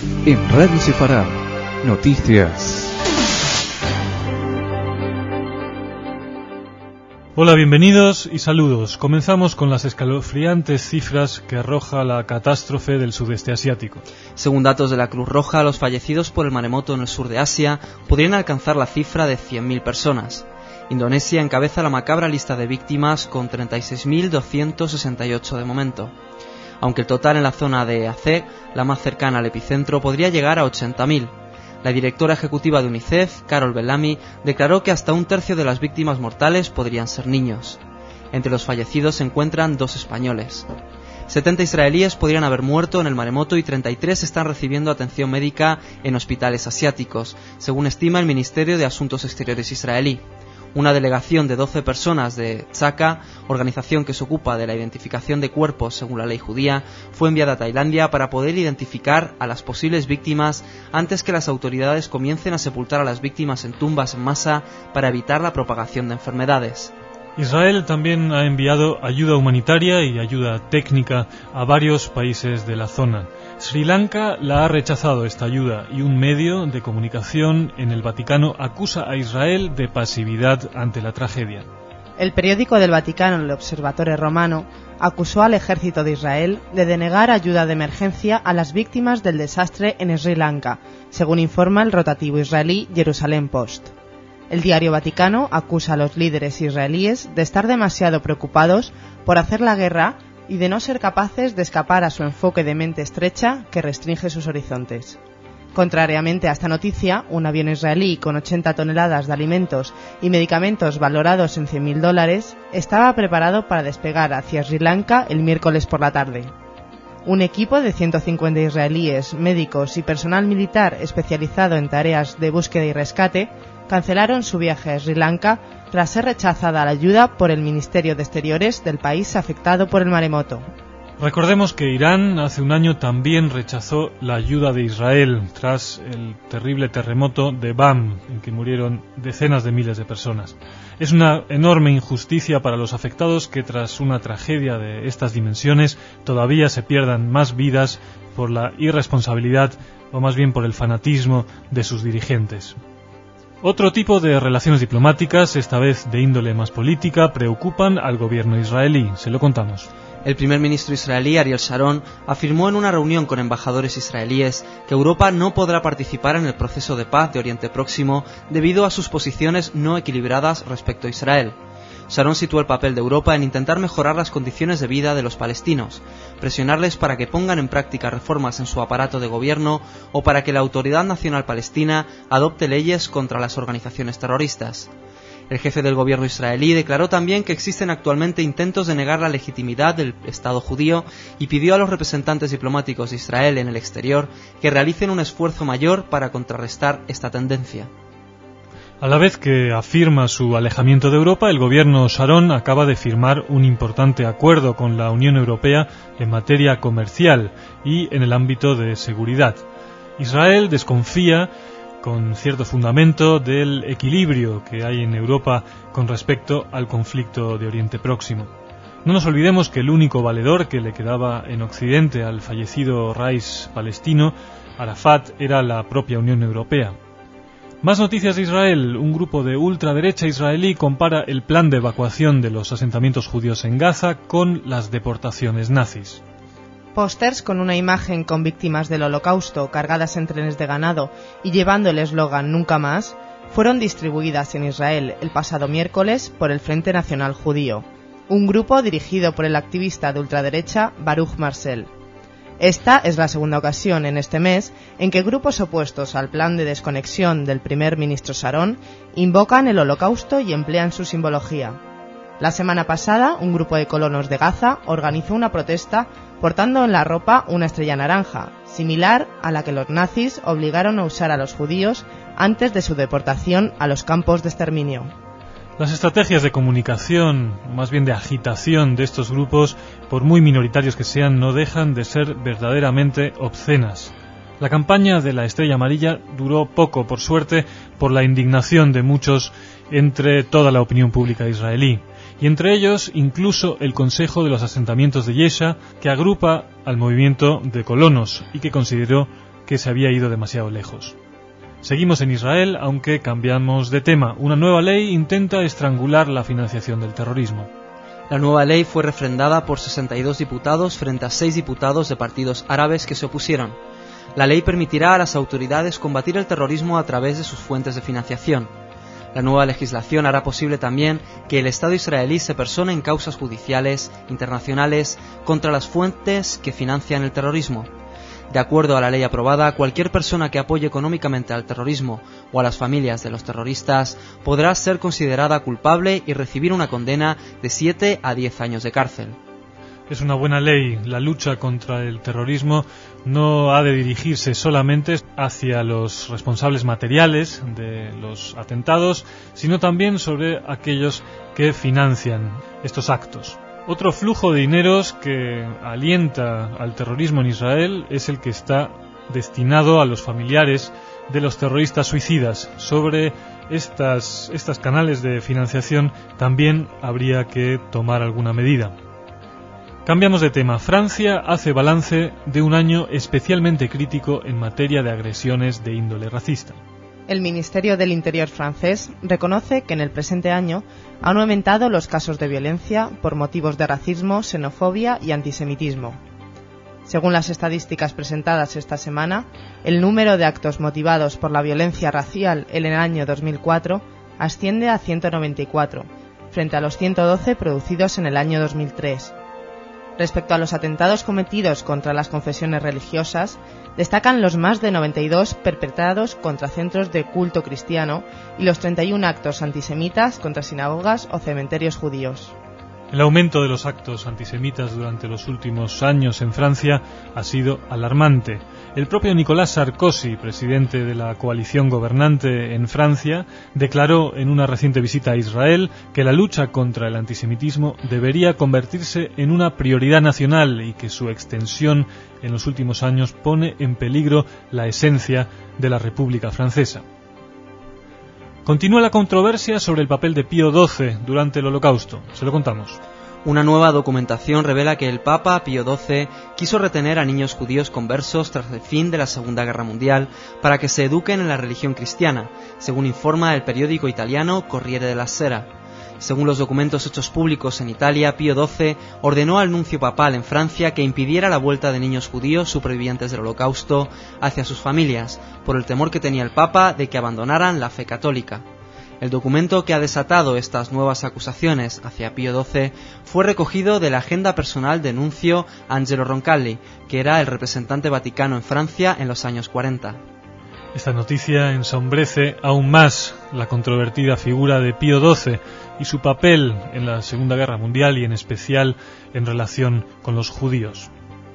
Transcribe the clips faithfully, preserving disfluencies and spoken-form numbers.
En Radio Sefarad, noticias. Hola, bienvenidos y saludos. Comenzamos con las escalofriantes cifras que arroja la catástrofe del sudeste asiático. Según datos de la Cruz Roja, los fallecidos por el maremoto en el sur de Asia podrían alcanzar la cifra de cien mil personas. Indonesia encabeza la macabra lista de víctimas con treinta y seis mil doscientos sesenta y ocho de momento, aunque el total en la zona de Aceh, la más cercana al epicentro, podría llegar a ochenta mil. La directora ejecutiva de UNICEF, Carol Bellamy, declaró que hasta un tercio de las víctimas mortales podrían ser niños. Entre los fallecidos se encuentran dos españoles. setenta israelíes podrían haber muerto en el maremoto y treinta y tres están recibiendo atención médica en hospitales asiáticos, según estima el Ministerio de Asuntos Exteriores israelí. Una delegación de doce personas de Tzaka, organización que se ocupa de la identificación de cuerpos según la ley judía, fue enviada a Tailandia para poder identificar a las posibles víctimas antes que las autoridades comiencen a sepultar a las víctimas en tumbas en masa para evitar la propagación de enfermedades. Israel también ha enviado ayuda humanitaria y ayuda técnica a varios países de la zona. Sri Lanka la ha rechazado esta ayuda y un medio de comunicación en el Vaticano acusa a Israel de pasividad ante la tragedia. El periódico del Vaticano, el Observatore Romano, acusó al ejército de Israel de denegar ayuda de emergencia a las víctimas del desastre en Sri Lanka, según informa el rotativo israelí Jerusalem Post. El diario Vaticano acusa a los líderes israelíes de estar demasiado preocupados por hacer la guerra y de no ser capaces de escapar a su enfoque de mente estrecha que restringe sus horizontes. Contrariamente a esta noticia, un avión israelí con ochenta toneladas de alimentos y medicamentos valorados en cien mil dólares estaba preparado para despegar hacia Sri Lanka el miércoles por la tarde. Un equipo de ciento cincuenta israelíes, médicos y personal militar especializado en tareas de búsqueda y rescate cancelaron su viaje a Sri Lanka tras ser rechazada la ayuda por el Ministerio de Exteriores del país afectado por el maremoto. Recordemos que Irán hace un año también rechazó la ayuda de Israel tras el terrible terremoto de Bam, en que murieron decenas de miles de personas. Es una enorme injusticia para los afectados que tras una tragedia de estas dimensiones todavía se pierdan más vidas por la irresponsabilidad o más bien por el fanatismo de sus dirigentes. Otro tipo de relaciones diplomáticas, esta vez de índole más política, preocupan al gobierno israelí. Se lo contamos. El primer ministro israelí, Ariel Sharon, afirmó en una reunión con embajadores israelíes que Europa no podrá participar en el proceso de paz de Oriente Próximo debido a sus posiciones no equilibradas respecto a Israel. Sharon situó el papel de Europa en intentar mejorar las condiciones de vida de los palestinos, presionarles para que pongan en práctica reformas en su aparato de gobierno o para que la Autoridad Nacional Palestina adopte leyes contra las organizaciones terroristas. El jefe del gobierno israelí declaró también que existen actualmente intentos de negar la legitimidad del Estado judío y pidió a los representantes diplomáticos de Israel en el exterior que realicen un esfuerzo mayor para contrarrestar esta tendencia. A la vez que afirma su alejamiento de Europa, el gobierno Sharon acaba de firmar un importante acuerdo con la Unión Europea en materia comercial y en el ámbito de seguridad. Israel desconfía, con cierto fundamento, del equilibrio que hay en Europa con respecto al conflicto de Oriente Próximo. No nos olvidemos que el único valedor que le quedaba en Occidente al fallecido Rais palestino, Arafat, era la propia Unión Europea. Más noticias de Israel. Un grupo de ultraderecha israelí compara el plan de evacuación de los asentamientos judíos en Gaza con las deportaciones nazis. Pósters con una imagen con víctimas del Holocausto cargadas en trenes de ganado y llevando el eslogan Nunca más fueron distribuidas en Israel el pasado miércoles por el Frente Nacional Judío, un grupo dirigido por el activista de ultraderecha Baruch Marcel. Esta es la segunda ocasión en este mes en que grupos opuestos al plan de desconexión del primer ministro Sharon invocan el Holocausto y emplean su simbología. La semana pasada, un grupo de colonos de Gaza organizó una protesta portando en la ropa una estrella naranja, similar a la que los nazis obligaron a usar a los judíos antes de su deportación a los campos de exterminio. Las estrategias de comunicación, más bien de agitación de estos grupos, por muy minoritarios que sean, no dejan de ser verdaderamente obscenas. La campaña de la Estrella Amarilla duró poco, por suerte, por la indignación de muchos entre toda la opinión pública israelí, y entre ellos incluso el Consejo de los Asentamientos de Yesha, que agrupa al movimiento de colonos y que consideró que se había ido demasiado lejos. Seguimos en Israel, aunque cambiamos de tema. Una nueva ley intenta estrangular la financiación del terrorismo. La nueva ley fue refrendada por sesenta y dos diputados frente a seis diputados de partidos árabes que se opusieron. La ley permitirá a las autoridades combatir el terrorismo a través de sus fuentes de financiación. La nueva legislación hará posible también que el Estado israelí se persone en causas judiciales internacionales contra las fuentes que financian el terrorismo. De acuerdo a la ley aprobada, cualquier persona que apoye económicamente al terrorismo o a las familias de los terroristas podrá ser considerada culpable y recibir una condena de siete a diez años de cárcel. Es una buena ley. La lucha contra el terrorismo no ha de dirigirse solamente hacia los responsables materiales de los atentados, sino también sobre aquellos que financian estos actos. Otro flujo de dineros que alienta al terrorismo en Israel es el que está destinado a los familiares de los terroristas suicidas. Sobre estas, estas canales de financiación también habría que tomar alguna medida. Cambiamos de tema. Francia hace balance de un año especialmente crítico en materia de agresiones de índole racista. El Ministerio del Interior francés reconoce que en el presente año han aumentado los casos de violencia por motivos de racismo, xenofobia y antisemitismo. Según las estadísticas presentadas esta semana, el número de actos motivados por la violencia racial en el año dos mil cuatro asciende a ciento noventa y cuatro, frente a los ciento doce producidos en el año dos mil tres. Respecto a los atentados cometidos contra las confesiones religiosas, destacan los más de noventa y dos perpetrados contra centros de culto cristiano y los treinta y un actos antisemitas contra sinagogas o cementerios judíos. El aumento de los actos antisemitas durante los últimos años en Francia ha sido alarmante. El propio Nicolas Sarkozy, presidente de la coalición gobernante en Francia, declaró en una reciente visita a Israel que la lucha contra el antisemitismo debería convertirse en una prioridad nacional y que su extensión en los últimos años pone en peligro la esencia de la República Francesa. Continúa la controversia sobre el papel de Pío doce durante el Holocausto. Se lo contamos. Una nueva documentación revela que el Papa Pío doce quiso retener a niños judíos conversos tras el fin de la Segunda Guerra Mundial para que se eduquen en la religión cristiana, según informa el periódico italiano Corriere della Sera. Según los documentos hechos públicos en Italia, Pío doce ordenó al nuncio papal en Francia que impidiera la vuelta de niños judíos supervivientes del Holocausto hacia sus familias, por el temor que tenía el Papa de que abandonaran la fe católica. El documento que ha desatado estas nuevas acusaciones hacia Pío doce fue recogido de la agenda personal del nuncio Angelo Roncalli, que era el representante vaticano en Francia en los años cuarenta. Esta noticia ensombrece aún más la controvertida figura de Pío doce y su papel en la Segunda Guerra Mundial y en especial en relación con los judíos.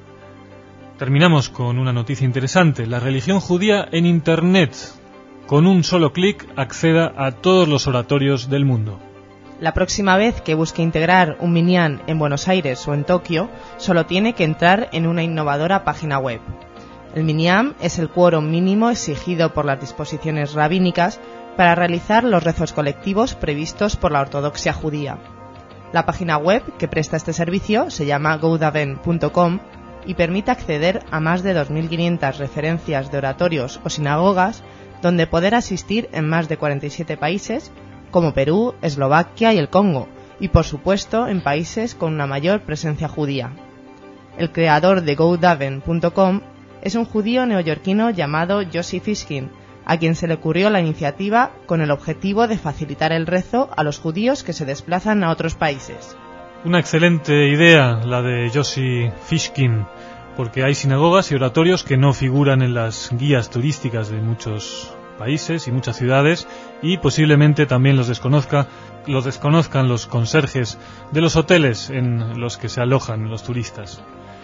Terminamos con una noticia interesante. La religión judía en Internet. Con un solo clic acceda a todos los oratorios del mundo. La próxima vez que busque integrar un minyan en Buenos Aires o en Tokio, solo tiene que entrar en una innovadora página web. El minyan es el quórum mínimo exigido por las disposiciones rabínicas para realizar los rezos colectivos previstos por la ortodoxia judía. La página web que presta este servicio se llama goudaven punto com y permite acceder a más de dos mil quinientas referencias de oratorios o sinagogas donde poder asistir en más de cuarenta y siete países como Perú, Eslovaquia y el Congo, y por supuesto en países con una mayor presencia judía. El creador de goudaven punto com es un judío neoyorquino llamado Yossi Fishkin, a quien se le ocurrió la iniciativa con el objetivo de facilitar el rezo a los judíos que se desplazan a otros países. Una excelente idea la de Yossi Fishkin, porque hay sinagogas y oratorios que no figuran en las guías turísticas de muchos países y muchas ciudades, y posiblemente también los desconozca, los desconozcan los conserjes de los hoteles en los que se alojan los turistas.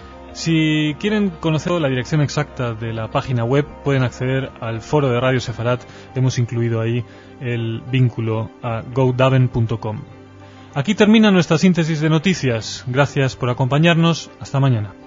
Si quieren conocer la dirección exacta de la página web, pueden acceder al foro de Radio Sefarat. Hemos incluido ahí el vínculo a goudaven punto com. Aquí termina nuestra síntesis de noticias. Gracias por acompañarnos. Hasta mañana.